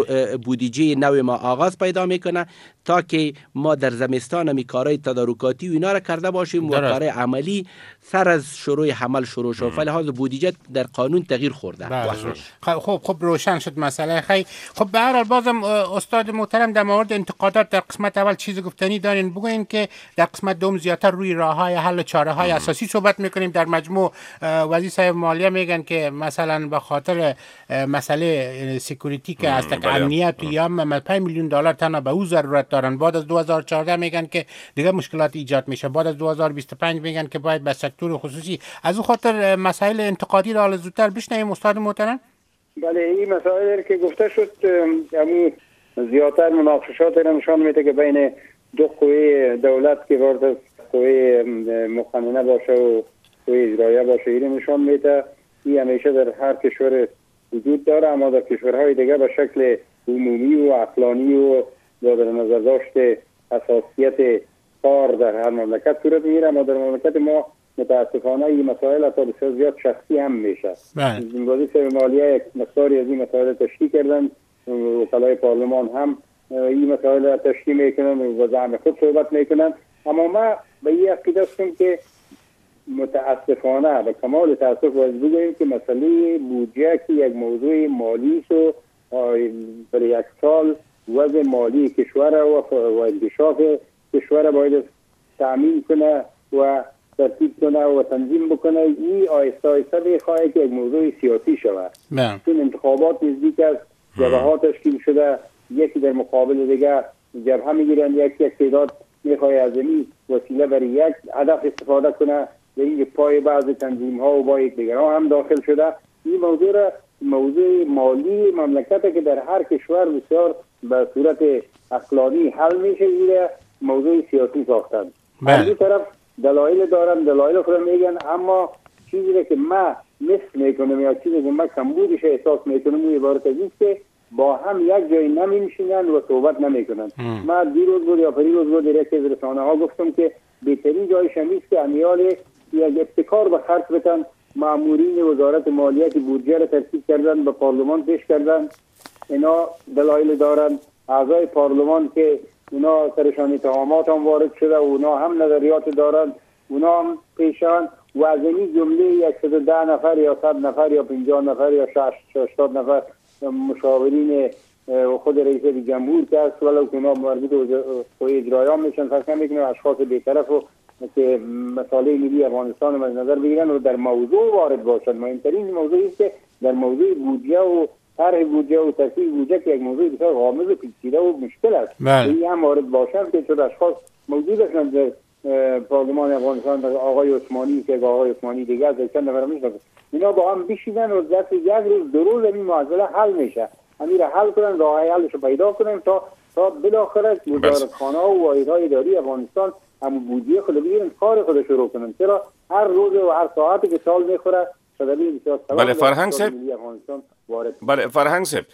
بودجه نو ما آغاز پیدا میکنه تا که ما در زمستان همی کارهای تدارکاتی و اینا را کرده باشیم و کارهای عملی سر از شروع حمل شروع شد. فلحاظ بودجه در قانون تغییر خورده. خب روشن شد مسئله. خیلی خب به هر حال بازم استاد محترم در مورد انتقادات در قسمت اول چیز گفتنی دارین، بگوین که در قسمت دوم زیاتر روی راههای حل و چاره های اساسی صحبت میکنیم. در مجموع وزیر صاحب مالیه میگن که مثلا به خاطر مسئله سکیوریتی که از امنیت یا 5 میلیون دلار تنها به او ضرورت دارن. بعد از 2014 میگن که دیگه مشکلات ایجاد میشه. بعد از 2025 میگن که باید به سکتور خصوصی. از اون خاطر مسائل انتقادی را زودتر بشنویم استاد محترم. بله این مسائل که گفته شد همون زیادتر مناقشات را نشان میده که بین 2 قوه دولت که وارد قوه مقننه باشه و قوه اجرایه باشه این نشان میده. این همیشه در هر کشور وجود داره، اما در کشورهای دیگه به شکل عمومی و عقلانی و در نظر داشت اساسیت کار در هر مملکت صورت میگیره. اما در مملکت ما متاسفانه این مسائل تا بسیار زیاد شخصی هم میشه. وزیر مالیه یک مقداری از این مسائل تشریح کردن، وکلای پارلمان هم این مسائل را تشریح میکنن و زعم خود صحبت میکنن. اما ما به این عقیده هستم که متاسفانه به کمال تاسف باید بگوییم که مسئله بودجه که یک موضوع مالی است و برای 1 سال وضع مالی کشور و انکشاف کشور باید تأمین کنه و ترتیب کنه و تنظیم بکنه. این آیسته آیسته بخواهد که یک موضوع سیاسی شود. چون انتخابات نزدیک است، جبهه ها تشکیل شده، یکی در مقابل دیگه جبهه میگیرن، یک تعداد میخواد از این وسیله برای یک هدف استفاده کنه و این پای بعض تنظیم ها و با یک دیگر ها هم داخل شده. این موضوع مالی مملکت که در هر کشور بسیار به صورت عقلانی حل میشه، این موضوع سیاسی ساختن. از این طرف دلایل دارن، دلایل خود میگن، اما چیزی که ما نصف میکنم یا چیزی که من کمبودش احساس میکنم و عبارت از است که با هم یک جای نمیشینن و صحبت نمیکنن. من دیروز بود یا پریروز بود در یک از رسانه ها گفتم که بهترین جایش همیست که امیال یک ابتکار به خرج بتن. مامورین وزارت مالیات بودجه را ترتیب کردن، به پارلمان پیش کردن. اینا دلایل دارن. اعضای پارلمان که اونا سرشان اتهامات هم وارد شده و اونا هم نظریات دارن، اونا هم پیشان و از این جمله 110 نفر یا 100 نفر یا 50 نفر یا 60 نفر مشاورین خود رئیس جمهور که است ولو که اونا مربوط به اجرایی میشن، فکر میکنم اشخاص بی‌طرف و که مسائل ملی افغانستان رو نظر بگیرن و در موضوع وارد باشند. مهمترین موضوع است که در موضوع بودجه و طرح بودجه و تصویب بودجه که یک موضوع بسیار غامض و پیچیده و مشکل است، این هم وارد باشند که چون اشخاص موجود هستند در پارلمان افغانستان، آقای عثمانی که آقای عثمانی دیگه از چند نفر میشناسن، اینا با هم بشینن و دست یک روز دو روز این معضله حل میشه. همین را حل کنن، راه حلش رو پیدا کنن تا بالاخره وزارتخانه و واحدهای اداری افغانستان هم بودجه خود بگیرن، کار خود شروع کنن. چرا هر روز و هر ساعتی که سال میخوره صدبی بسیار بله فرهنگ صاحب، بله فرهنگ صاحب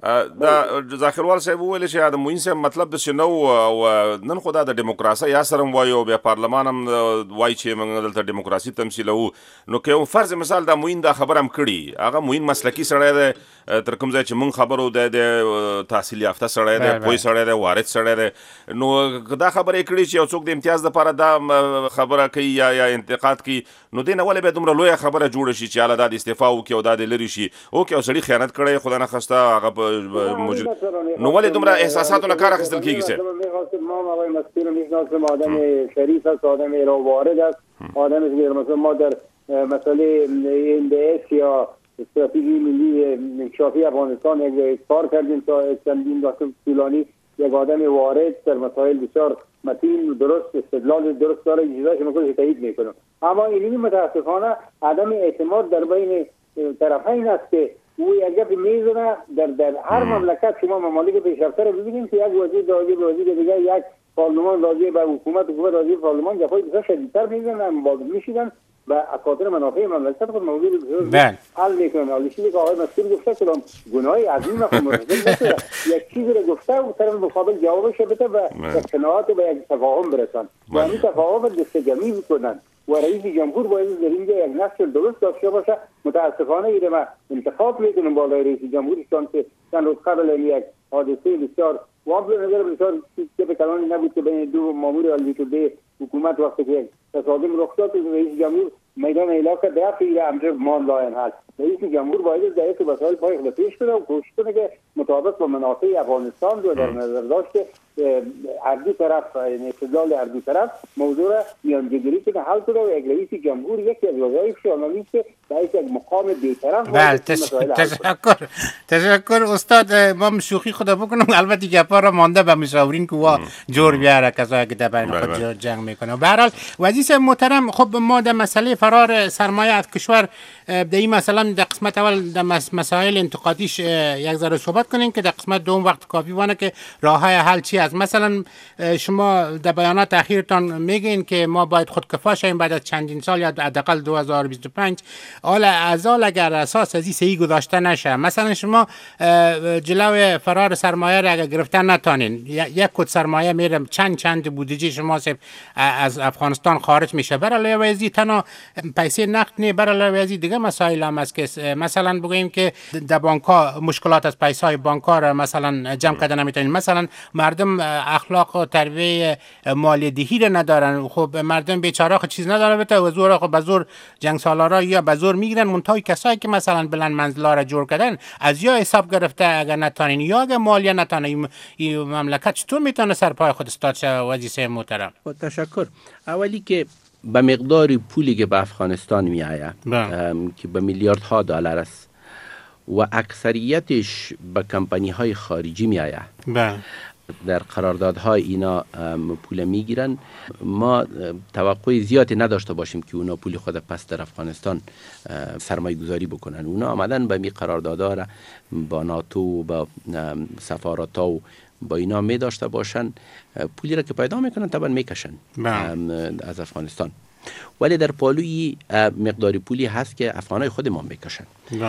دا ذاکروال صاحب ویل چې د موین صاحب مطلب د شنو او نن خدا د دیموکراسي یا سره وایو بیا پارلمان هم وای چې موږ دلته دیموکراسي تمثیلو. نو که فرض مثال د موین دا خبر هم کړي، هغه موین مسلکی سړی دی، تر کوم ځای چې موږ خبرو د تحصیل یافته سړی دی، پوه سړی دی، وارد سړی دی، نو دا خبره کړي چې یو څوک د امتیاز لپاره دا خبره کوي یا انتقاد کوي، نو دې نه ولې به دومره لویه خبره جوړه شي چې اله دا د استعفا وکړي او دا د لرې شي اوکې او سړي خیانت کړی خدا نه خواسته هغه موجود، نو ولې دومره احساساتو نه کار اخیستل کیږي؟ سر ما آقای مسئول میشناسم، آدم شریف است، آدم وارد است، آدم مثلا ما در مسئله NDS یا استراتژی ملی انکشافی افغانستان یک کار کردیم تا چندین وقت طولانی. یک آدم وارد در مسائل بسیار متین و درست، استدلال درست داره، چیزاش من تایید میکنم. اما اینی متاسفانه عدم اعتماد در بین طرفین است که او یک گپ میزنه. در هر مملکت شما ممالک پیشرفته رو ببینید که یک وزیر راضی به وزیر دیگه، یک پارلمان راضی به حکومت راضی به پارلمان، گپای بسیار شدیدتر میزنن، باز میشیدن و اکاطر منافع مملکت خود موضوع حل میکنن. حالا چیزی که آقای مسئول گفته که گناهی عظیم خود مرتکب نشده، یک چیزی رو گفته و طرف مقابل جوابش بده و قناعت و به یک تفاهم برسن و این تفاهم دست جمعی بکنن و رئیس جمهور باید در اینجا یک نقش درست داشته باشه. متاسفانه ایره ما انتخاب میکنم بالای رئیس جمهوری چون که چند روز قبل یک حادثه بسیار واقع نظر بسیار که به کلانی نبود که بین دو مامور عالی حکومت وقتی که تصادم رخ داد، رئیس جمهور میدان علاقه دفع ایره امر مان لاین هست. رئیس جمهور باید ضعیف وسایل پای خود پیش بده و کوشش کنه که مطابق با منافع افغانستان رو در نظر داشته هر دو طرف، استدلال هر دو طرف موضوع را میانجیگیری کنه، حل کنه و یک رئیس جمهور یکی از وظایفش آنالیز که باید یک مقام بی‌طرف. بله تشکر استاد. ما شوخی خدا بکنم، البته گپا را مانده به مشاورین که وا جور بیاره کسایی که در بین خود جنگ میکنه. به هر حال وزیر محترم، خب ما در مسئله فرار سرمایه از کشور در این مثلا در قسمت اول در مسائل انتقادیش یک ذره صحبت کنیم که در قسمت دوم وقت کافی وانه که راه های حل چی است. مثلا شما در بیانات اخیرتان میگین که ما باید خودکفا شیم بعد از چندین سال یا حداقل 2025. حالا ازال اگر اساس از این صحیح گذاشته نشه، مثلا شما جلو فرار سرمایه را اگر گرفتن نتانین، یک کد سرمایه میره چند بودجه شما از افغانستان خارج میشه، برای وضعی تنها پیسه نقد نه، برای وضعی دیگه مسائل هم است که مثلا بگوییم که در بانک ها مشکلات از پیسه های بانک ها را مثلا جمع کردن نمیتونین، مثلا مردم اخلاق و تربیه مالی دهی را ندارن. خب مردم بیچاره خود چیز نداره بته و زور خب بزور جنگ سالارا یا بزور میگیرن، منتهای کسایی که مثلا بلند منزلا را جور کردن از یا حساب گرفته اگر نتانین یا اگر مالیه نتانه، این مملکت چطور میتونه سر پای خود استاد شه؟ وزیر محترم تشکر. اولی که به مقدار پولی که به افغانستان می آید که به میلیاردها دلار است و اکثریتش به کمپانی های خارجی می آید، در قراردادهای اینا پول میگیرن. ما توقع زیادی نداشته باشیم که اونا پول خود پس در افغانستان سرمایه گذاری بکنن. اونا آمدن به می قراردادها را با ناتو و با سفارت ها و با اینا می داشته باشن، پولی را که پیدا میکنن طبعا میکشن از افغانستان. ولی در پالوی مقداری پولی هست که افغانای خود ما میکشن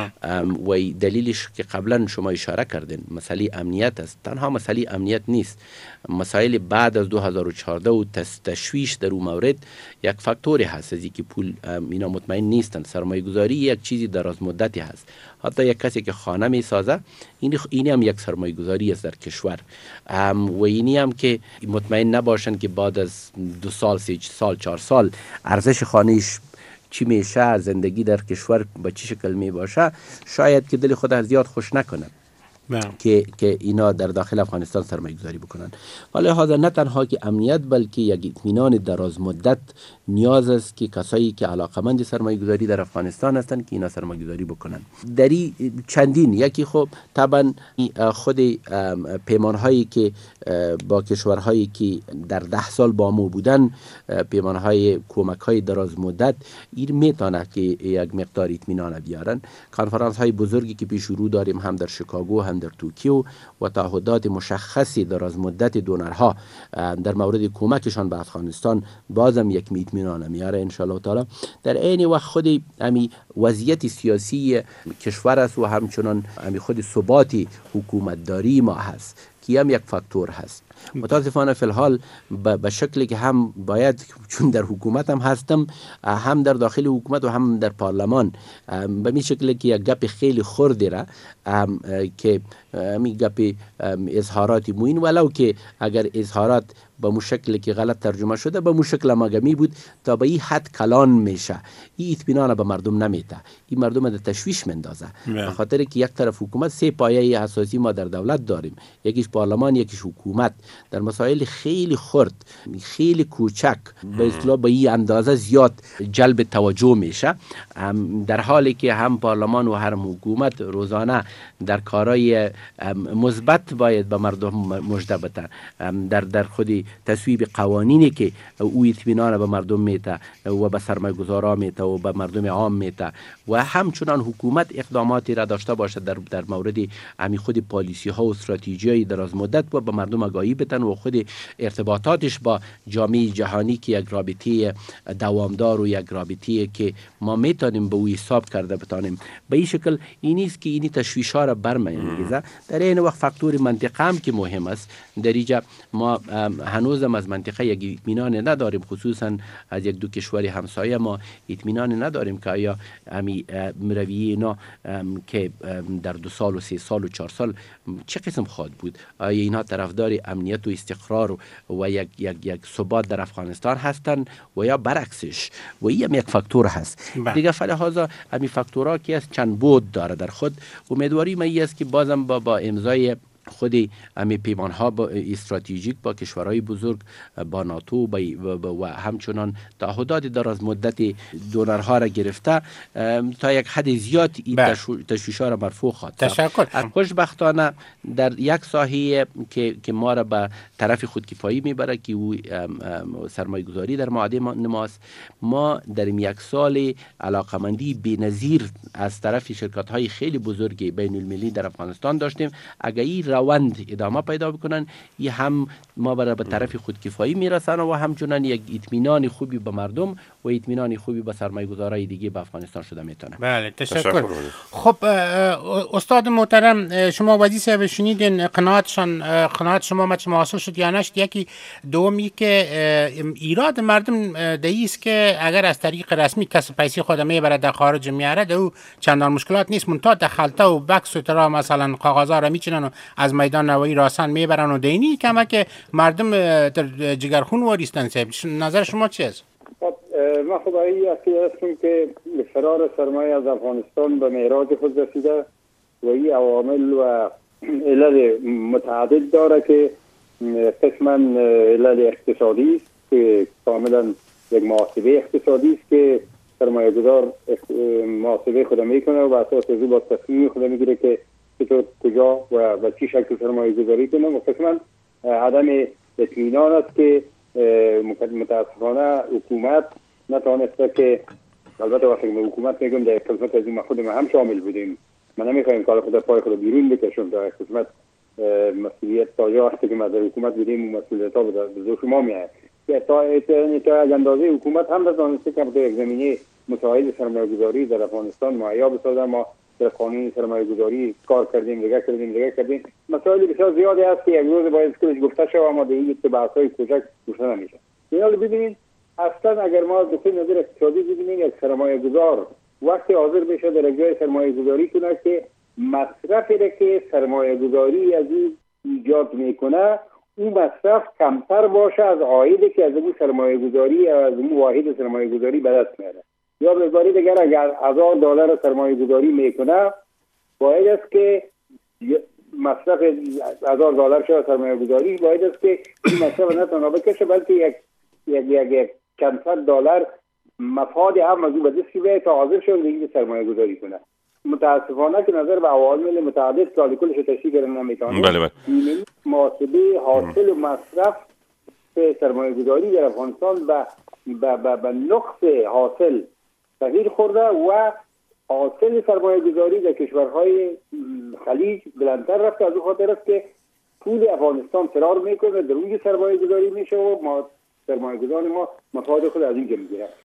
و دلیلش که قبلا شما اشاره کردین مسئله امنیت است. تنها مسئله امنیت نیست، مسائل بعد از 2014 و تشویش در اون مورد یک فاکتوری هست از اینکه پول اینا مطمئن نیستن. سرمایه گذاری یک چیزی دراز مدتی هست. حتی یک کسی که خانه می سازه اینی هم یک سرمایه گذاری است در کشور و اینی هم که مطمئن نباشن که بعد از 2 سال 3 سال 4 سال ارزش خانهش چی میشه، زندگی در کشور به چه شکل می باشه، شاید که دل خود از زیاد خوش نکنه که اینا در داخل افغانستان سرمایه گذاری بکنن. ولی لحاظا نه تنها که امنیت بلکه یک اطمینان دراز مدت نیاز است که کسایی که علاقمند سرمایه گذاری در افغانستان هستند که اینا سرمایه گذاری بکنن. دری چندین، یکی خب طبعا خود پیمان هایی که با کشورهایی که در 10 سال با ما بودن، پیمان های کمک های دراز مدت، این میتونه که یک مقدار اطمینان بیارن. کنفرانس های بزرگی که پیش رو داریم هم در شیکاگو هم در توکیو و تعهدات مشخصی دراز مدت دونرها در مورد کمکشان به افغانستان بازم یک اطمینان میاره ان شاء الله تعالی. در عین وقت خود امی وضعیت سیاسی کشور است و همچنان امی خود ثبات حکومت داری ما هست که هم یک فاکتور هست. متاسفانه فی الحال به شکلی که هم باید، چون در حکومت هم هستم، هم در داخل حکومت و هم در پارلمان، به می شکلی که یک گپ خیلی خردی را که می گپ اظهاراتی موین، ولو که اگر اظهارات به مو شکلی که غلط ترجمه شده به مو شکل مگمی بود تا به این حد کلان میشه، این اطمینان به مردم نمیده، این مردم در تشویش مندازه. به خاطر که یک طرف حکومت 3 پایه اساسی ما در دولت داریم، یکیش پارلمان، یکیش حکومت، در مسائل خیلی خرد خیلی کوچک به اصطلاح به این اندازه زیاد جلب توجه میشه، در حالی که هم پارلمان و هم حکومت روزانه در کارهای مثبت باید به مردم مژده بده، در خودی تصویب قوانینی که او اطمینان به مردم میده و به سرمایه‌گذارا میده و به مردم عام میده و همچنان حکومت اقداماتی را داشته باشه در مورد امی خود پالیسی ها و استراتژی های دراز مدت و به مردم آگاهی بدن و خود ارتباطاتش با جامعه جهانی که یک رابطه دوامدار و یک رابطه که ما میتونیم به او حساب کرده بتانیم. به این شکل این است که این تشویش‌ها را برمی‌انگیزه. در این وقت فاکتور منطقه هم که مهم است. در اینجا ما هنوزم از منطقه یک اطمینان نداریم، خصوصا از یک دو کشور همسایه ما اطمینان نداریم که آیا امی رویه اینا که در 2 سال و 3 سال و 4 سال چه قسم خواهد بود، آیا اینها طرفدار امنیت و استقرار و یک ثبات در افغانستان هستند و یا برعکسش، و این هم یک فاکتور هست. دیگه فلحاظا امی فاکتورها که از چند بود داره در خود. امیدواری من این است که بازم با امضای خود امی پیمان ها با استراتژیک با کشورهای بزرگ، با ناتو و همچنان تعهدات دراز مدت دونرها را گرفته تا یک حد زیاد این تشویش‌ها را مرفوع خواهد. تشکر. خوشبختانه در یک ساحه که ما را به طرف خودکفایی میبره که او سرمایه گذاری در معادن ماست، ما در یک سال علاقمندی بی‌نظیر از طرف شرکت های خیلی بزرگ بین المللی در افغانستان داشتیم. اگر این روند ادامه پیدا بکنن، این هم ما برای به طرف خودکفایی میرسن و همچنان یک اطمینان خوبی به مردم و اطمینان خوبی به سرمایه‌گذارای دیگه به افغانستان شده میتونه. بله تشکر. خب استاد محترم، شما وزیر صاحب شنیدین قناعت شما مچ حاصل شد یا نشد؟ یکی دومی که ایراد مردم است که اگر از طریق رسمی کس پیسه خود میبره در خارج میاره، دو چندان مشکلات نیست، منتها دخلته و بکس و ترا مثلا کاغذا را میچینن و از میدان نوایی راسن میبرن و دینی کمه که مردم در جگرخون واریستن. نظر شما چی است؟ من خدایی عقیده هستم که فرار سرمایه از افغانستان به معراج خود رسیده و این عوامل و علل متعدد داره که قسما علل اقتصادی است که کاملا یک محاسبه اقتصادی است که سرمایه گذار محاسبه خود میکنه و اساس از او با تصمیم خود میگیره که چطور کجا و چی شکل سرمایه گذاری کنه و قسما عدم اطمینان است که متاسفانه حکومت نتوانسته که، البته وقتی که حکومت میگم در قسمت از این خود ما هم شامل بودیم، من نمیخوایم کار خود پای خود بیرون بکشم، در قسمت مسئولیت تا جا وقتی که ما در حکومت بودیم و مسئولیت ها به دو شما میاد، که تا از اندازه حکومت هم دانسته که در یک زمینه مساعد سرمایه‌گذاری در افغانستان مهیا بسازه. ما در قانون سرمایه‌گذاری کار کردیم، دیگه کردیم. مسائل بسیار زیادی هست که یک روز باید کلش گفته شود، اما در این بحث‌های کوچک گفته نمیشه. اینا رو ببینید، اصلا اگر ما از نظر اقتصادی ببینیم، یک سرمایه‌گذار وقتی حاضر بشه در جای سرمایه‌گذاری کنه که مصرفی را که سرمایه‌گذاری از این ایجاد میکنه اون مصرف کمتر باشه از عایدی که از اون سرمایه‌گذاری از اون واحد سرمایه‌گذاری به دست میاره. یا به عبارت دیگر اگر $1000 سرمایه‌گذاری میکنه باید است که مصرف $1000 شده سرمایه‌گذاری باید است که این مصرف نه تنها بکشه بلکه یک چند صد دلار مفاد هم از اون به دست بیاید تا حاضر شد دیگه سرمایه‌گذاری کنه. متاسفانه که نظر به عوامل متعدد که کلش تشریح کردن نمیتونه. بله. محاسبه حاصل و مصرف سرمایه‌گذاری در افغانستان به نقص حاصل تغییر خورده و حاصل سرمایه‌گذاری در کشورهای خلیج بلندتر رفته. از اون خاطر است که پول افغانستان فرار میکنه، در اونجا سرمایه‌گذاری میشه و ما سرمایه‌گذار ما مفاد خود از اینجا میگیره.